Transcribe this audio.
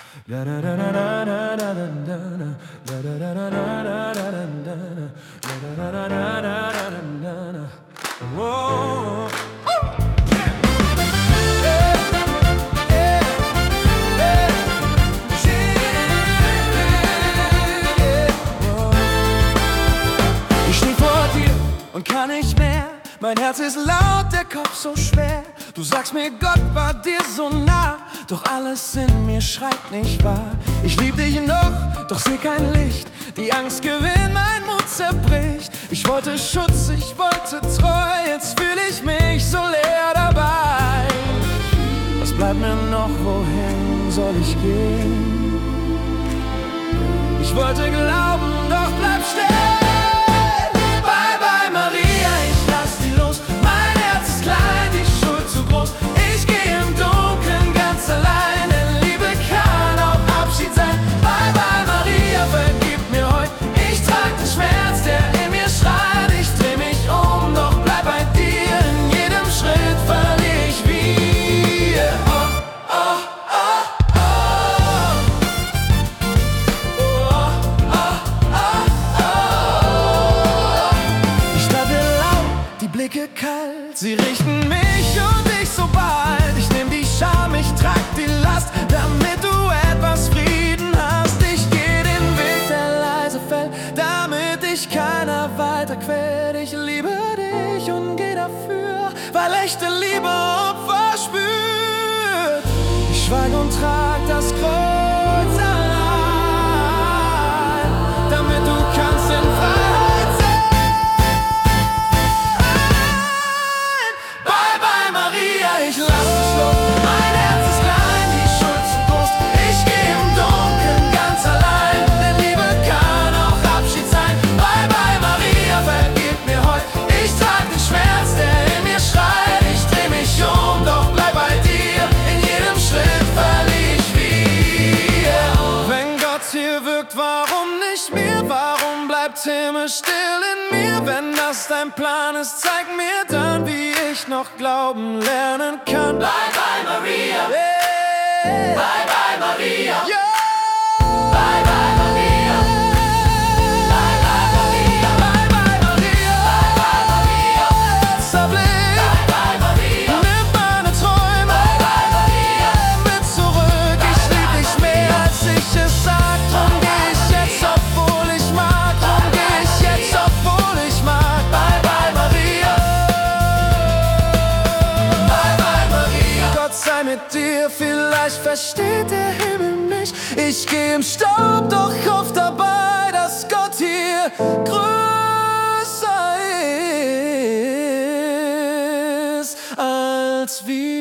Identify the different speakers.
Speaker 1: Ich steh vor dir und kann nicht mehr. Mein Herz ist laut, der Kopf so schwer. Du sagst mir, Gott war dir so nah, doch alles in mir schreit nicht wahr. Ich lieb dich noch, doch seh kein Licht. Die Angst gewinnt, mein Mut zerbricht. Ich wollte Schutz, ich wollte Treu, jetzt fühl ich mich so leer dabei. Was bleibt mir noch, wohin soll ich gehen? Ich wollte glauben, doch bleib stehen. Blicke kalt, sie richten mich und ich so bald. Ich nehm die Scham, ich trag die Last, damit du etwas Frieden hast. Ich geh den Weg, der leise fällt, damit dich keiner weiter quält. Ich liebe dich und geh dafür, weil echte Liebe Opfer spürt. Ich schweig und trag das Kreuz allein, damit du kannst in Freiheit sein. Ich lass dich los, mein Herz ist klein, die Schuld zu groß. Ich geh im Dunkeln ganz allein, denn Liebe kann auch Abschied sein. Bye bye Maria, vergib mir heut. Ich trag den Schmerz, der in mir schreit. Ich dreh mich um, doch bleib bei dir. In jedem Schritt verlier ich wieder. Wenn Gott hier wirkt, warum nicht mir? Warum bleibt Himmel still in mir? Wenn das dein Plan ist, zeig mir dann, wie ich noch glauben lernen kann.
Speaker 2: Bye bye Maria,
Speaker 1: yeah.
Speaker 2: Bye bye Maria,
Speaker 1: yeah.
Speaker 2: Bye bye Maria, Bye bye Maria,
Speaker 1: Bye bye Maria,
Speaker 2: Bye bye Maria,
Speaker 1: letzter Blick,
Speaker 2: Bye bye Maria,
Speaker 1: nimm meine Träume,
Speaker 2: Bye bye Maria,
Speaker 1: mit zurück. Ich lieb dich mehr, als ich es sag. Drum geh ich jetzt, obwohl ich mag. Drum geh ich jetzt, obwohl ich mag.
Speaker 2: Bye bye Maria, Bye bye Maria.
Speaker 1: Gott sei mit dir, vielleicht versteht der Himmel mich. Ich geh im Staub, doch hoff dabei, dass Gott hier größer ist als wir.